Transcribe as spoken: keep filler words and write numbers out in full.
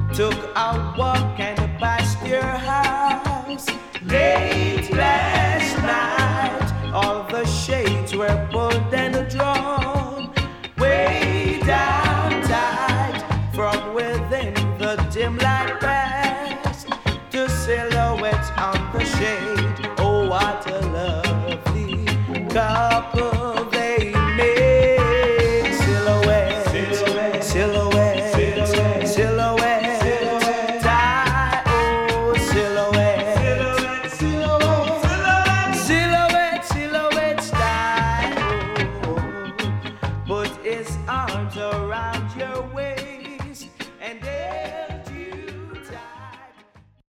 took a walk and passed your house. Late last night, all the shades were pulled and drawn way down tight from within the dim light.